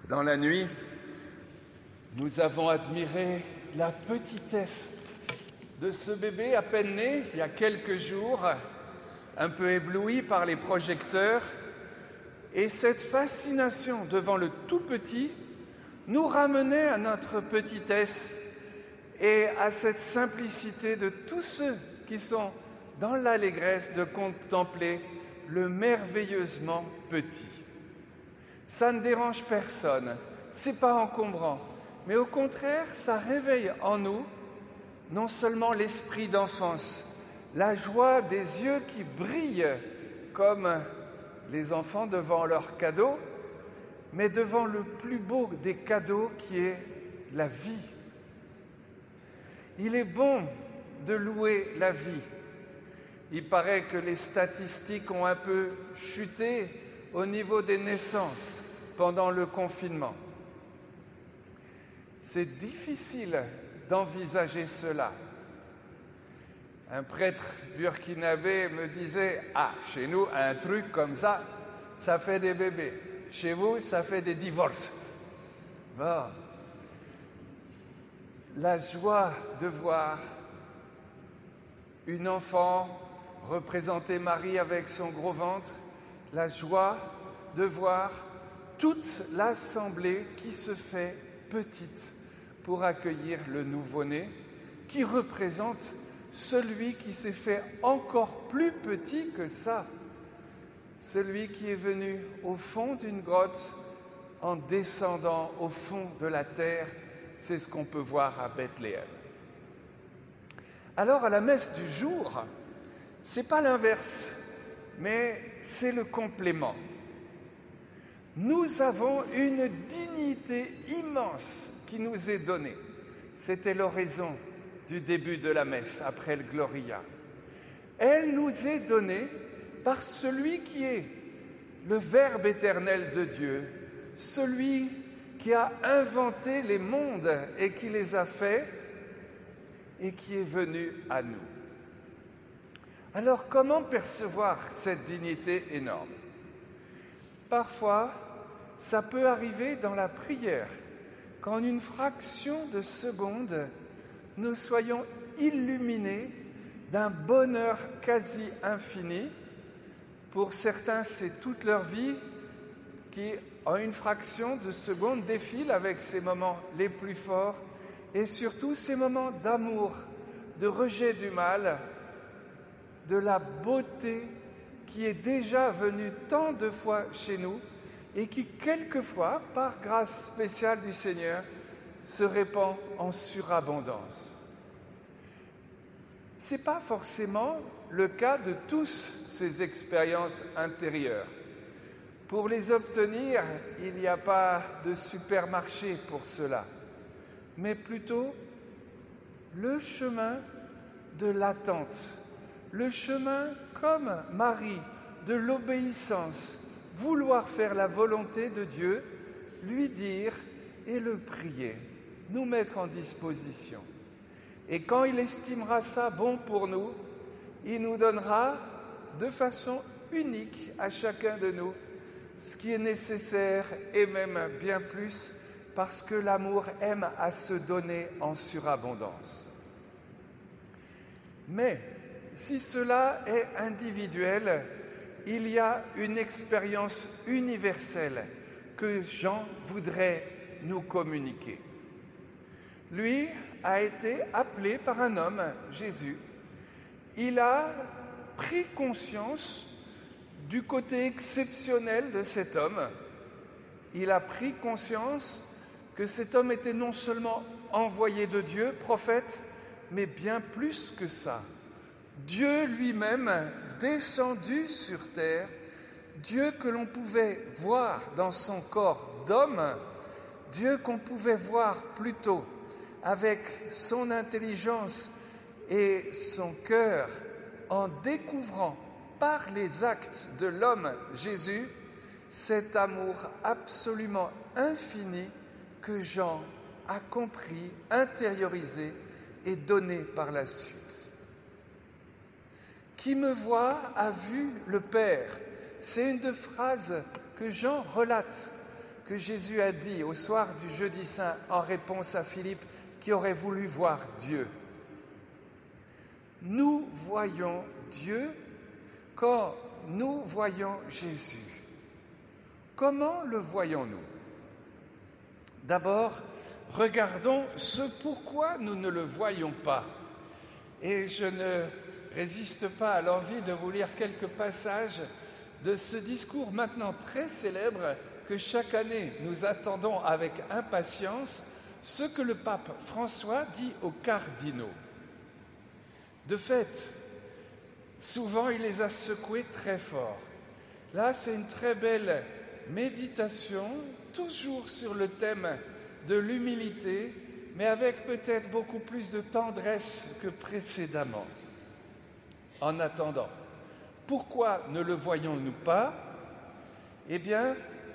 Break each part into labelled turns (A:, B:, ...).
A: Dans la nuit, nous avons admiré la petitesse de ce bébé à peine né, il y a quelques jours, un peu ébloui par les projecteurs. Et cette fascination devant le tout petit nous ramenait à notre petitesse et à cette simplicité de tous ceux qui sont dans l'allégresse de contempler le merveilleusement petit. Ça ne dérange personne, c'est pas encombrant, mais au contraire, ça réveille en nous non seulement l'esprit d'enfance, la joie des yeux qui brillent comme les enfants devant leur cadeau, mais devant le plus beau des cadeaux qui est la vie. Il est bon de louer la vie. Il paraît que les statistiques ont un peu chuté au niveau des naissances pendant le confinement. C'est difficile d'envisager cela. Un prêtre burkinabé me disait « Ah, chez nous, un truc comme ça, ça fait des bébés. Chez vous, ça fait des divorces. » Bon. La joie de voir une enfant représenter Marie avec son gros ventre, la joie de voir toute l'assemblée qui se fait petite pour accueillir le nouveau-né, qui représente celui qui s'est fait encore plus petit que ça, celui qui est venu au fond d'une grotte en descendant au fond de la terre. C'est ce qu'on peut voir à Bethléem. Alors à la messe du jour, c'est pas l'inverse, mais c'est le complément. Nous avons une dignité immense qui nous est donnée. C'était l'oraison du début de la messe, après le Gloria. Elle nous est donnée par celui qui est le Verbe éternel de Dieu, celui qui a inventé les mondes et qui les a faits et qui est venu à nous. Alors, comment percevoir cette dignité énorme ? Parfois, ça peut arriver dans la prière, qu'en une fraction de seconde, nous soyons illuminés d'un bonheur quasi infini. Pour certains, c'est toute leur vie qui, en une fraction de seconde, défile avec ces moments les plus forts et surtout ces moments d'amour, de rejet du mal, de la beauté qui est déjà venue tant de fois chez nous et qui, quelquefois, par grâce spéciale du Seigneur, se répand en surabondance. Ce n'est pas forcément le cas de tous ces expériences intérieures. Pour les obtenir, il n'y a pas de supermarché pour cela, mais plutôt le chemin de l'attente, le chemin comme Marie de l'obéissance, vouloir faire la volonté de Dieu, lui dire et le prier, nous mettre en disposition. Et quand il estimera ça bon pour nous, il nous donnera de façon unique à chacun de nous ce qui est nécessaire et même bien plus, parce que l'amour aime à se donner en surabondance. Mais si cela est individuel, il y a une expérience universelle que Jean voudrait nous communiquer. Lui a été appelé par un homme, Jésus. Il a pris conscience du côté exceptionnel de cet homme. Il a pris conscience que cet homme était non seulement envoyé de Dieu, prophète, mais bien plus que ça. Dieu lui-même descendu sur terre, Dieu que l'on pouvait voir dans son corps d'homme, Dieu qu'on pouvait voir plutôt avec son intelligence et son cœur en découvrant par les actes de l'homme Jésus cet amour absolument infini que Jean a compris, intériorisé et donné par la suite. Qui me voit a vu le Père. C'est une des phrases que Jean relate que Jésus a dit au soir du Jeudi Saint en réponse à Philippe qui aurait voulu voir Dieu. Nous voyons Dieu quand nous voyons Jésus. Comment le voyons-nous ? D'abord, regardons ce pourquoi nous ne le voyons pas. Et je ne résiste pas à l'envie de vous lire quelques passages de ce discours maintenant très célèbre que chaque année nous attendons avec impatience, ce que le pape François dit aux cardinaux. De fait, souvent il les a secoués très fort. Là, c'est une très belle méditation, toujours sur le thème de l'humilité, mais avec peut-être beaucoup plus de tendresse que précédemment. En attendant, pourquoi ne le voyons-nous pas ? Eh bien,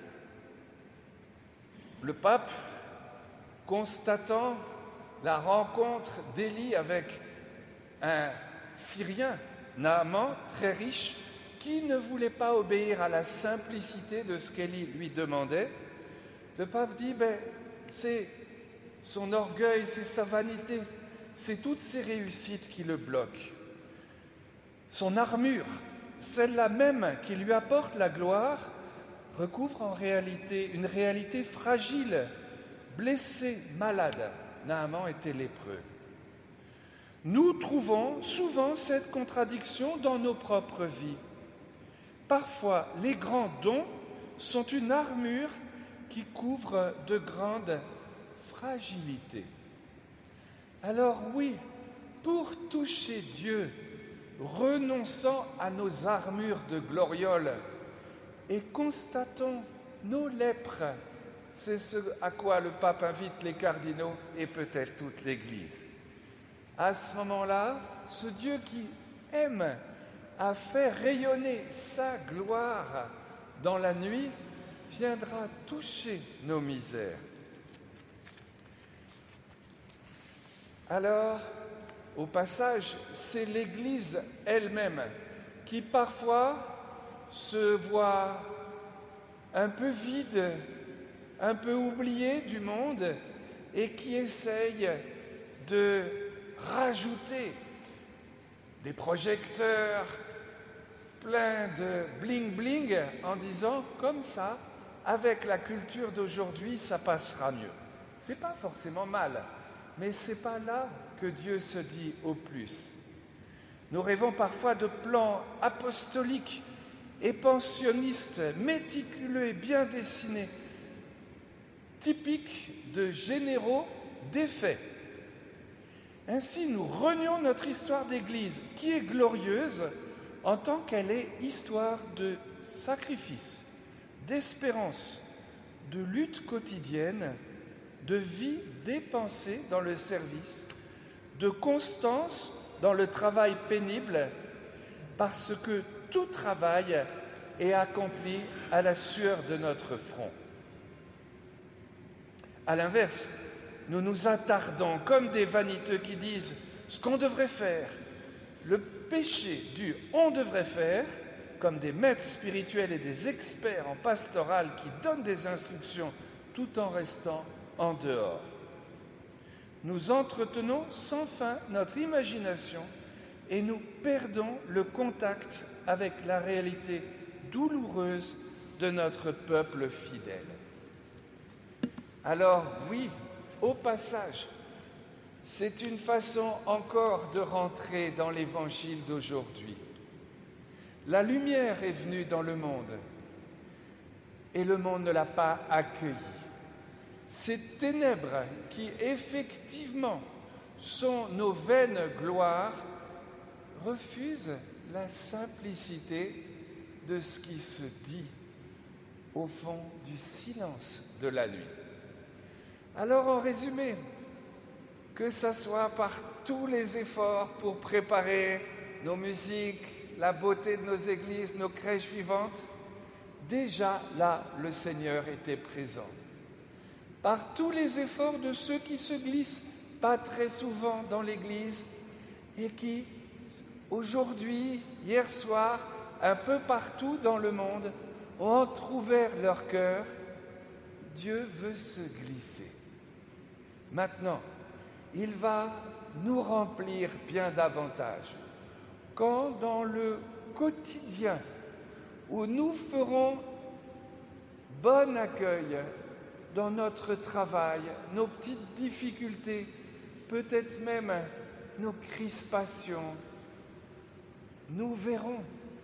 A: le pape, constatant la rencontre d'Élie avec un Syrien, Naaman, très riche, qui ne voulait pas obéir à la simplicité de ce qu'Élie lui demandait, le pape dit, c'est son orgueil, c'est sa vanité, c'est toutes ses réussites qui le bloquent. Son armure, celle-là même qui lui apporte la gloire, recouvre en réalité une réalité fragile, blessé, malade. Naaman était lépreux. Nous trouvons souvent cette contradiction dans nos propres vies. Parfois, les grands dons sont une armure qui couvre de grandes fragilités. Alors oui, pour toucher Dieu, renonçant à nos armures de gloriole et constatons nos lèpres, c'est ce à quoi le pape invite les cardinaux et peut-être toute l'Église. À ce moment-là, ce Dieu qui aime à faire rayonner sa gloire dans la nuit viendra toucher nos misères. Alors, au passage, c'est l'Église elle-même qui parfois se voit un peu vide, un peu oubliée du monde et qui essaye de rajouter des projecteurs pleins de bling-bling en disant comme ça, avec la culture d'aujourd'hui, ça passera mieux. C'est pas forcément mal, mais c'est pas là que Dieu se dit au plus. Nous rêvons parfois de plans apostoliques et pensionnistes, méticuleux et bien dessinés, typiques de généraux défaits. Ainsi, nous renions notre histoire d'Église, qui est glorieuse en tant qu'elle est histoire de sacrifice, d'espérance, de lutte quotidienne, de vie dépensée dans le service, de constance dans le travail pénible, parce que tout travail est accompli à la sueur de notre front. À l'inverse, nous nous attardons comme des vaniteux qui disent ce qu'on devrait faire, le péché du « on devrait faire », comme des maîtres spirituels et des experts en pastoral qui donnent des instructions tout en restant en dehors. Nous entretenons sans fin notre imagination et nous perdons le contact avec la réalité douloureuse de notre peuple fidèle. Alors oui, au passage, c'est une façon encore de rentrer dans l'évangile d'aujourd'hui. La lumière est venue dans le monde et le monde ne l'a pas accueillie. Ces ténèbres qui effectivement sont nos vaines gloires refusent la simplicité de ce qui se dit au fond du silence de la nuit. Alors en résumé, que ce soit par tous les efforts pour préparer nos musiques, la beauté de nos églises, nos crèches vivantes, déjà là, le Seigneur était présent. Par tous les efforts de ceux qui se glissent pas très souvent dans l'église et qui, aujourd'hui, hier soir, un peu partout dans le monde, ont entrouvert leur cœur, Dieu veut se glisser. Maintenant, il va nous remplir bien davantage quand dans le quotidien où nous ferons bon accueil dans notre travail, nos petites difficultés, peut-être même nos crispations, nous verrons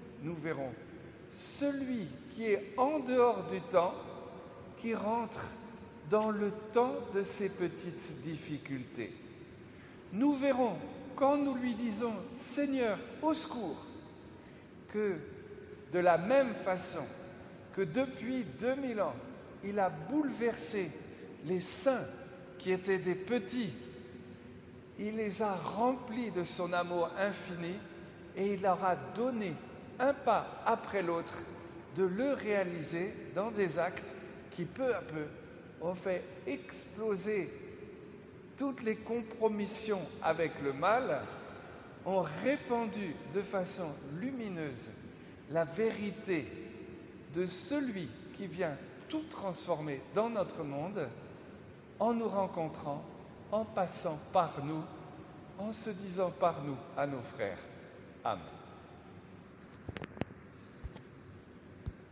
A: celui qui est en dehors du temps, qui rentre dans le temps de ces petites difficultés. Nous verrons, quand nous lui disons « Seigneur, au secours », que de la même façon que depuis 2000 ans, il a bouleversé les saints qui étaient des petits, il les a remplis de son amour infini et il leur a donné un pas après l'autre de le réaliser dans des actes qui peu à peu ont fait exploser toutes les compromissions avec le mal, ont répandu de façon lumineuse la vérité de celui qui vient tout transformer dans notre monde en nous rencontrant, en passant par nous, en se disant par nous à nos frères. Amen.